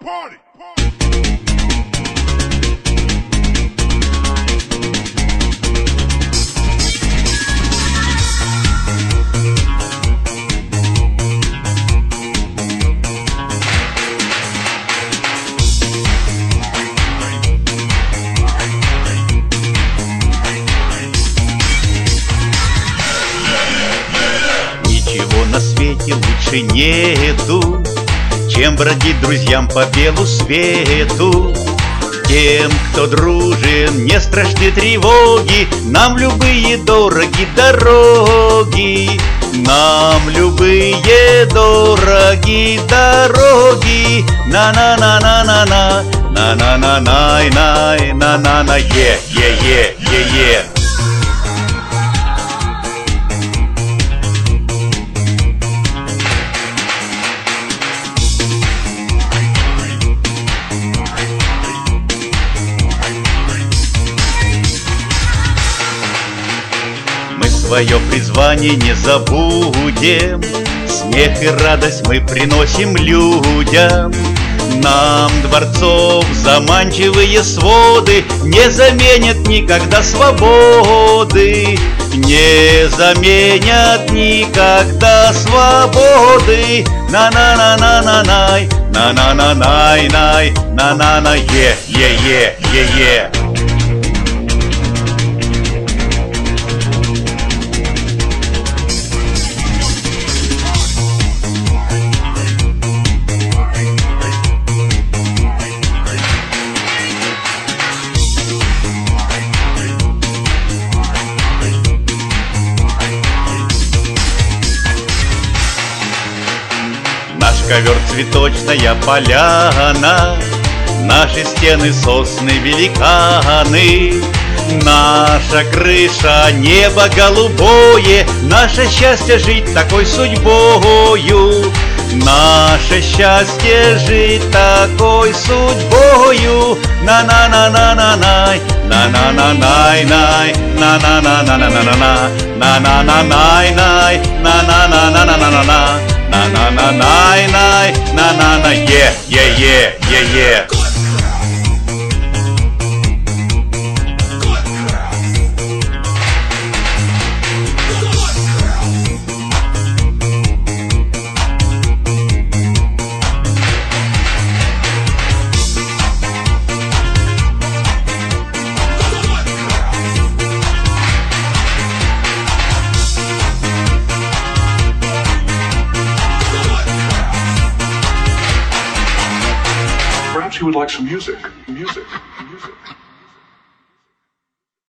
Ничего на свете лучше нету, чем бродить друзьям по белу свету. Тем, кто дружен, не страшны тревоги, нам любые дороги дороги. Нам любые дороги дороги. На-на-на-на-на-на, на-на-на-най-най, на-на-на, е-е-е-е-е. Свое призвание не забудем, смех и радость мы приносим людям. Нам дворцов заманчивые своды не заменят никогда свободы, не заменят никогда свободы. На-на-на-на-на-най, на-на-на-най-най, на-на-на, е-е-е-е-е. Наш ковер цветочная поляна, наши стены сосны великаны, наша крыша небо голубое, наше счастье жить такой судьбою, наше счастье жить такой судьбою. На-на-на-на-на-най, на-на-на-най-най, на-на-на-на-на-на-на, на-на-на-най-най, на-на-на-на-на-на-на. На-на-на-най-най, на-на-на, е-е-е-е-е. Perhaps you would like some music.